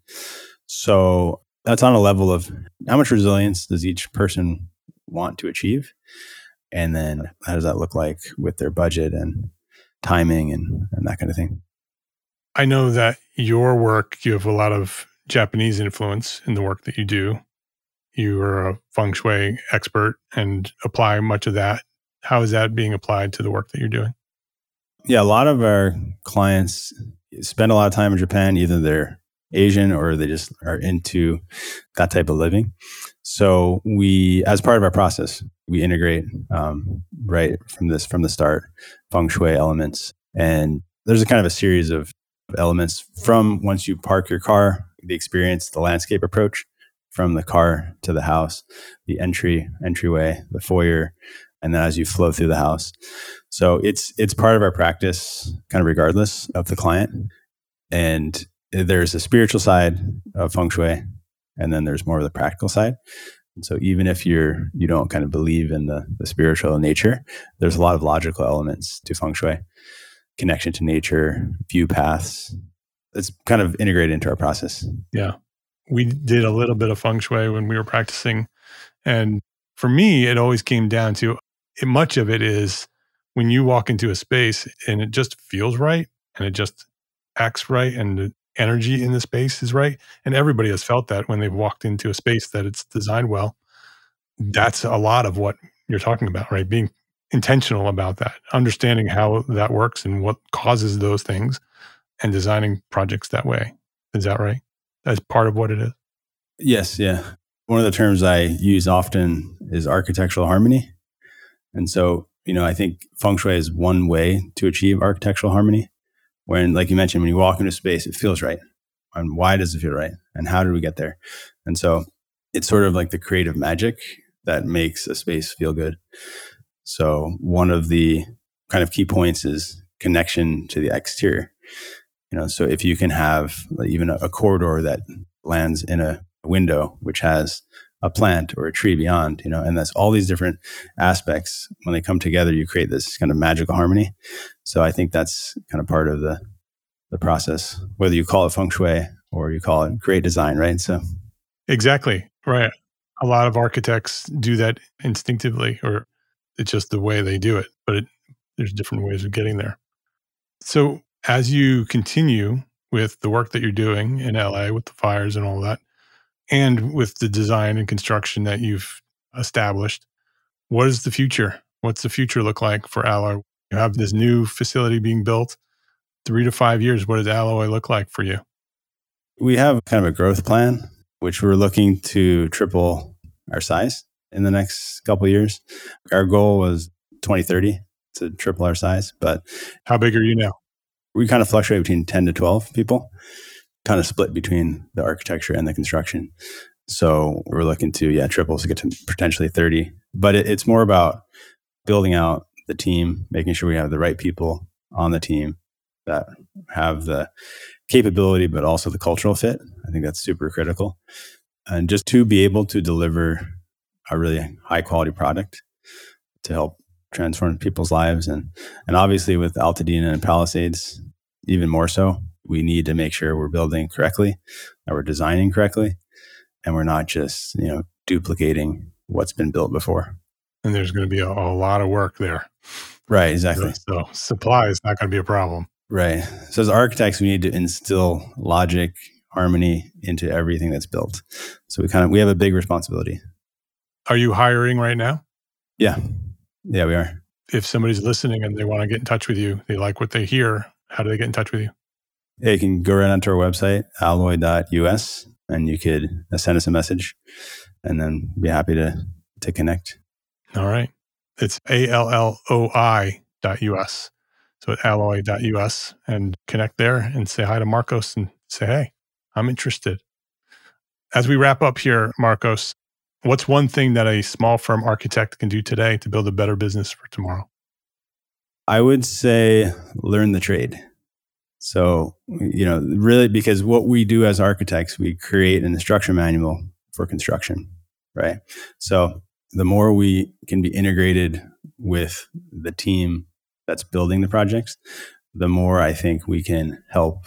Speaker 6: So that's on a level of how much resilience does each person want to achieve? And then how does that look like with their budget and timing and, and that kind of thing?
Speaker 5: I know that your work, you have a lot of Japanese influence in the work that you do. You are a feng shui expert and apply much of that. How is that being applied to the work that you're doing?
Speaker 6: Yeah, a lot of our clients spend a lot of time in Japan. Either they're Asian or they just are into that type of living. So we, as part of our process, we integrate um, right from this from the start feng shui elements, and there's a kind of a series of elements from once you park your car, the experience, the landscape approach, from the car to the house, the entry entryway, the foyer, and then as you flow through the house. So it's it's part of our practice, kind of regardless of the client. And there's a spiritual side of feng shui, and then there's more of the practical side. And so even if you're you don't kind of believe in the, the spiritual nature, there's a lot of logical elements to feng shui, connection to nature, view paths. It's kind of integrated into our process.
Speaker 5: Yeah. We did a little bit of feng shui when we were practicing. And for me, it always came down to it, much of it is when you walk into a space and it just feels right and it just acts right and the energy in the space is right. And everybody has felt that when they've walked into a space that it's designed well. That's a lot of what you're talking about, right? Being intentional about that, understanding how that works and what causes those things and designing projects that way. Is that right? That's part of what it is?
Speaker 6: Yes, yeah. One of the terms I use often is architectural harmony. And so, you know, I think feng shui is one way to achieve architectural harmony. When, like you mentioned, when you walk into a space, it feels right. and why does it feel right? And how did we get there? And so it's sort of like the creative magic that makes a space feel good. So one of the kind of key points is connection to the exterior. You know, so if you can have even a, a corridor that lands in a window, which has a plant or a tree beyond, you know, and that's all these different aspects. When they come together, you create this kind of magical harmony. So I think that's kind of part of the the process, whether you call it feng shui or you call it great design, right? So
Speaker 5: exactly, right. A lot of architects do that instinctively, or it's just the way they do it, but it, there's different ways of getting there. So as you continue with the work that you're doing in L A with the fires and all that, and with the design and construction that you've established, what is the future? What's the future look like for Alloy? You have this new facility being built. Three to five years, what does Alloy look like for you?
Speaker 6: We have kind of a growth plan, which we're looking to triple our size in the next couple of years. Our goal was twenty thirty to triple our size, but
Speaker 5: how big are you now?
Speaker 6: We kind of fluctuate between ten to twelve people, kind of split between the architecture and the construction. So we're looking to, yeah, triple to get to potentially thirty. But it, it's more about building out the team, making sure we have the right people on the team that have the capability, but also the cultural fit. I think that's super critical. And just to be able to deliver a really high quality product to help transform people's lives. And, and obviously with Altadena and Palisades, even more so, we need to make sure we're building correctly, that we're designing correctly, and we're not just, you know, duplicating what's been built before.
Speaker 5: And there's going to be a, a lot of work there.
Speaker 6: Right, exactly.
Speaker 5: So supply is not going to be a problem.
Speaker 6: Right. So as architects, we need to instill logic, harmony into everything that's built. So we kind of, we have a big responsibility.
Speaker 5: Are you hiring right now?
Speaker 6: Yeah. Yeah, we are.
Speaker 5: If somebody's listening and they want to get in touch with you, they like what they hear, how do they get in touch with you?
Speaker 6: Yeah, you can go right onto our website, alloy dot U S, and you could send us a message and then be happy to, to connect.
Speaker 5: All right. It's A L L O I dot U S. So at alloy dot U S, and connect there and say hi to Marcos and say, hey, I'm interested. As we wrap up here, Marcos, what's one thing that a small firm architect can do today to build a better business for tomorrow?
Speaker 6: I would say learn the trade. So, you know, really, because what we do as architects, we create an instruction manual for construction, right? So the more we can be integrated with the team that's building the projects, the more I think we can help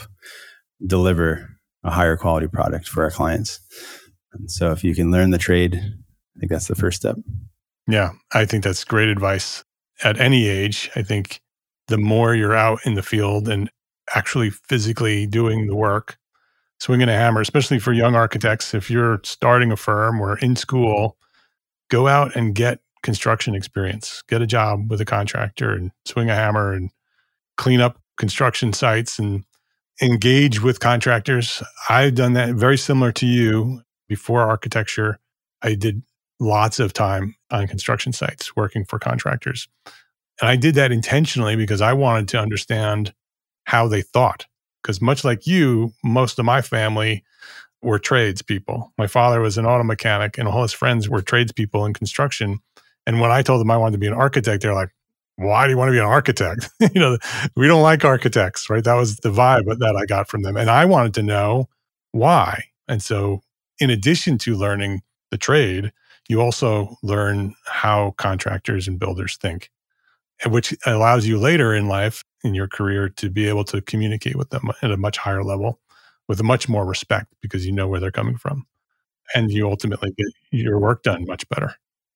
Speaker 6: deliver a higher quality product for our clients. And so if you can learn the trade, I think that's the first step.
Speaker 5: Yeah, I think that's great advice. At any age, I think the more you're out in the field and actually physically doing the work, swinging a hammer, especially for young architects, if you're starting a firm or in school, go out and get construction experience, get a job with a contractor and swing a hammer and clean up construction sites and engage with contractors. I've done that very similar to you. Before architecture, I did lots of time on construction sites working for contractors. And I did that intentionally because I wanted to understand how they thought. Because much like you, most of my family were tradespeople. My father was an auto mechanic and all his friends were tradespeople in construction. And when I told them I wanted to be an architect, they're like, why do you want to be an architect? you know, we don't like architects, right? That was the vibe that I got from them. And I wanted to know why. And so in addition to learning the trade, you also learn how contractors and builders think, which allows you later in life, in your career, to be able to communicate with them at a much higher level with much more respect because you know where they're coming from. And you ultimately get your work done much better.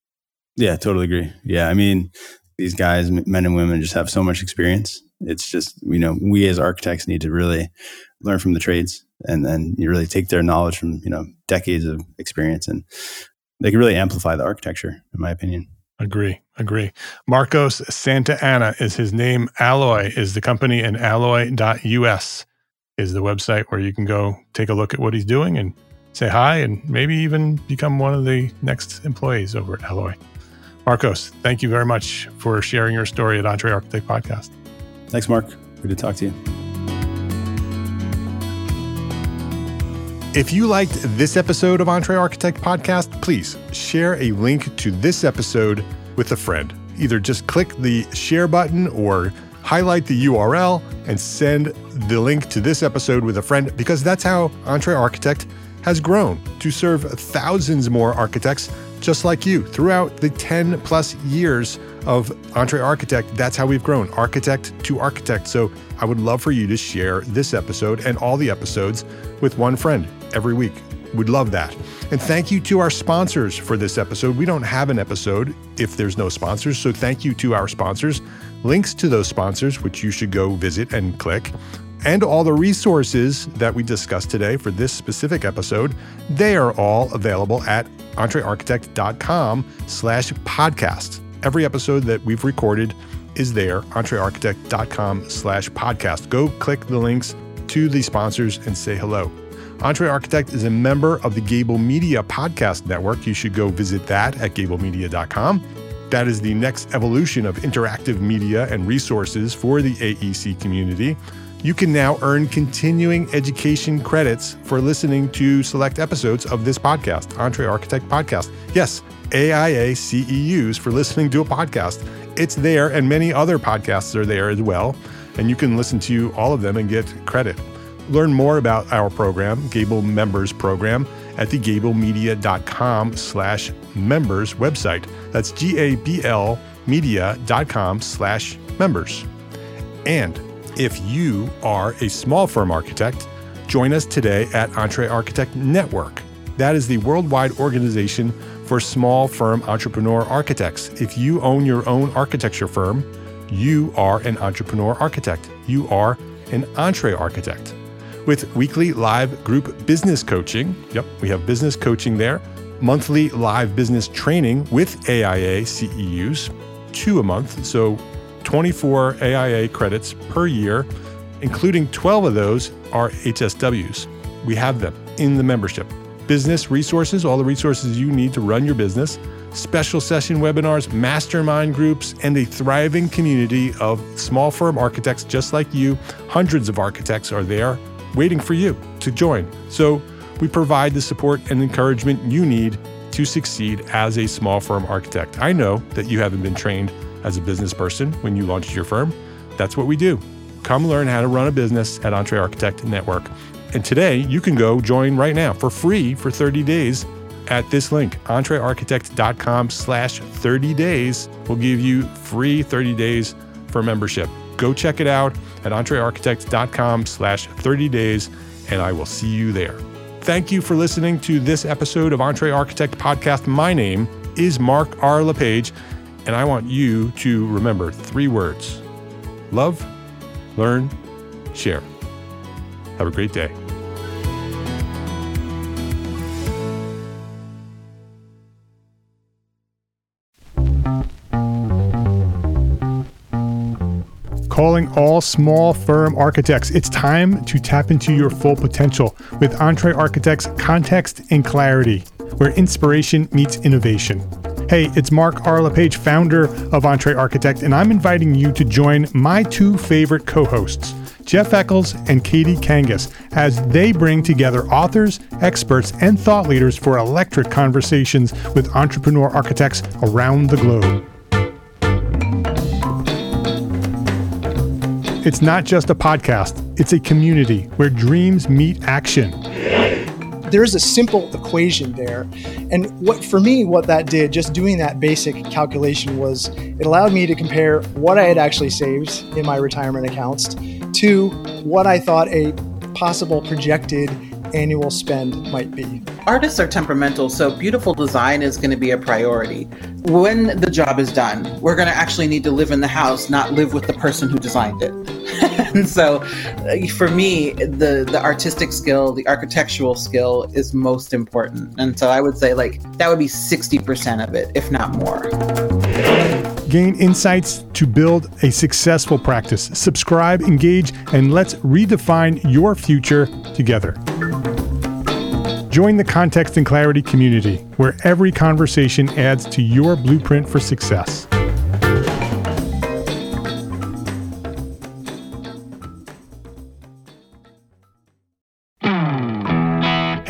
Speaker 6: Yeah, totally agree. Yeah, I mean, these guys, men and women, just have so much experience. It's just, you know, we as architects need to really learn from the trades and then you really take their knowledge from, you know, decades of experience, and they can really amplify the architecture, in my opinion.
Speaker 5: Agree, agree. Marcos Santa Ana is his name. Alloy is the company, and alloy dot U S is the website where you can go take a look at what he's doing and say hi and maybe even become one of the next employees over at Alloy. Marcos, thank you very much for sharing your story at EntreArchitect Podcast.
Speaker 6: Thanks, Mark. Good to talk to you.
Speaker 5: If you liked this episode of Entre Architect Podcast, please share a link to this episode with a friend. Either just click the share button or highlight the U R L and send the link to this episode with a friend, because that's how Entre Architect has grown to serve thousands more architects just like you throughout the ten plus years of Entre Architect. That's how we've grown, architect to architect. So I would love for you to share this episode and all the episodes with one friend every week. We'd love that. And thank you to our sponsors for this episode. We don't have an episode if there's no sponsors. So thank you to our sponsors. Links to those sponsors, which you should go visit and click, and all the resources that we discussed today for this specific episode, they are all available at entrearchitect.com slash podcast. Every episode that we've recorded is there, entrearchitect.com slash podcast. Go click the links to the sponsors and say hello. Entre Architect is a member of the Gable Media Podcast Network. You should go visit that at gable media dot com. That is the next evolution of interactive media and resources for the A E C community. You can now earn continuing education credits for listening to select episodes of this podcast, Entre Architect Podcast. Yes, A I A C E Us for listening to a podcast. It's there, and many other podcasts are there as well, and you can listen to all of them and get credit. Learn more about our program, Gable Members Program, at the gablemedia.com slash members website. That's G-A-B-L media.com slash members. And if you are a small firm architect, join us today at Entre Architect Network. That is the worldwide organization for small firm entrepreneur architects. If you own your own architecture firm, you are an entrepreneur architect. You are an Entre Architect. With weekly live group business coaching, yep, we have business coaching there, monthly live business training with A I A C E Us, two a month, so twenty-four A I A credits per year, including twelve of those are H S Ws. We have them in the membership. Business resources, all the resources you need to run your business, special session webinars, mastermind groups, and a thriving community of small firm architects just like you. Hundreds of architects are there waiting for you to join. So we provide the support and encouragement you need to succeed as a small firm architect. I know that you haven't been trained as a business person when you launched your firm. That's what we do. Come learn how to run a business at Entre Architect Network. And today you can go join right now for free for thirty days at this link, entrearchitect.com slash 30 days will give you free thirty days for membership. Go check it out at entrearchitect.com slash 30 days, and I will see you there. Thank you for listening to this episode of Entre Architect Podcast. My name is Mark R. LePage, and I want you to remember three words: love, learn, share. Have a great day. Calling all small firm architects. It's time to tap into your full potential with Entre Architects Context and Clarity, where inspiration meets innovation. Hey, it's Mark R. LePage, founder of Entre Architect, and I'm inviting you to join my two favorite co-hosts, Jeff Eccles and Katie Kangas, as they bring together authors, experts, and thought leaders for electric conversations with entrepreneur architects around the globe. It's not just a podcast, it's a community where dreams meet action.
Speaker 7: There's a simple equation there. And what for me, what that did, just doing that basic calculation, was it allowed me to compare what I had actually saved in my retirement accounts to what I thought a possible projected annual spend might be.
Speaker 8: Artists are temperamental, so beautiful design is going to be a priority. When the job is done, we're going to actually need to live in the house, not live with the person who designed it. And so uh, for me, the, the artistic skill, the architectural skill is most important. And so I would say like that would be sixty percent of it, if not more.
Speaker 5: Gain insights to build a successful practice. Subscribe, engage, and let's redefine your future together. Join the Context and Clarity community, where every conversation adds to your blueprint for success.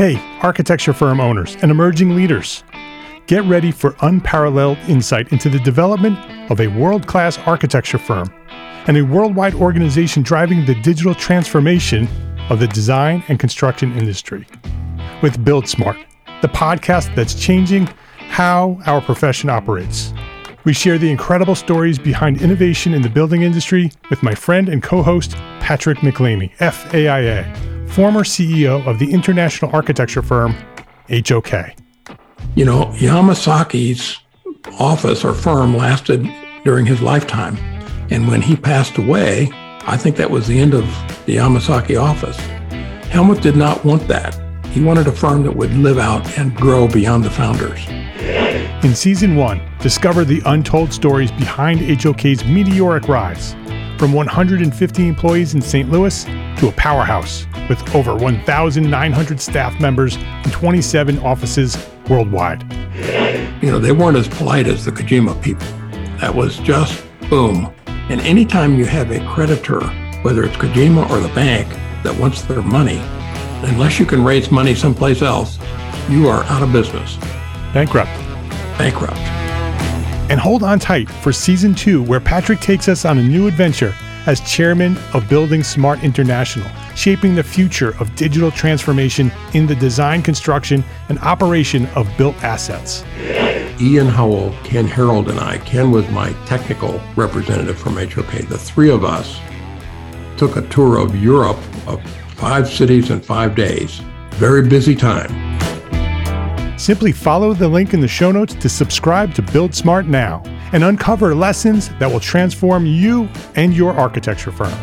Speaker 5: Hey, architecture firm owners and emerging leaders, get ready for unparalleled insight into the development of a world-class architecture firm and a worldwide organization driving the digital transformation of the design and construction industry. With Build Smart, the podcast that's changing how our profession operates. We share the incredible stories behind innovation in the building industry with my friend and co-host, Patrick McLeamy, F A I A, former C E O of the international architecture firm, H O K.
Speaker 9: You know, Yamasaki's office or firm lasted during his lifetime. And when he passed away, I think that was the end of the Yamasaki office. Helmut did not want that. He wanted a firm that would live out and grow beyond the founders.
Speaker 5: In season one, discover the untold stories behind H O K's meteoric rise, from one hundred fifty employees in Saint Louis to a powerhouse with over one thousand nine hundred staff members and twenty-seven offices worldwide.
Speaker 9: You know, they weren't as polite as the Kojima people. That was just boom. And anytime you have a creditor, whether it's Kojima or the bank, that wants their money, unless you can raise money someplace else, you are out of business.
Speaker 5: Bankrupt.
Speaker 9: Bankrupt.
Speaker 5: And hold on tight for season two, where Patrick takes us on a new adventure as chairman of Building Smart International, shaping the future of digital transformation in the design, construction, and operation of built assets.
Speaker 9: Ian Howell, Ken Harold, and I, Ken was my technical representative from H O K. The three of us took a tour of Europe of five cities in five days. Very busy time.
Speaker 5: Simply follow the link in the show notes to subscribe to Build Smart now and uncover lessons that will transform you and your architecture firm.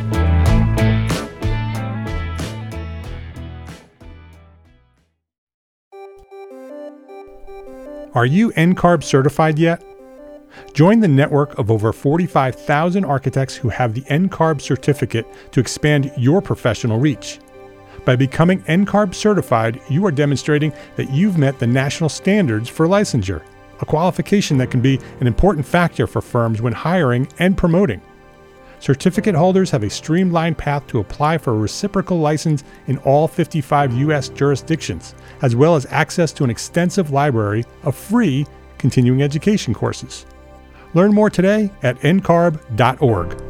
Speaker 5: Are you N C A R B certified yet? Join the network of over forty-five thousand architects who have the N C A R B certificate to expand your professional reach. By becoming N C A R B certified, you are demonstrating that you've met the national standards for licensure, a qualification that can be an important factor for firms when hiring and promoting. Certificate holders have a streamlined path to apply for a reciprocal license in all fifty-five U S jurisdictions, as well as access to an extensive library of free continuing education courses. Learn more today at N C A R B dot org.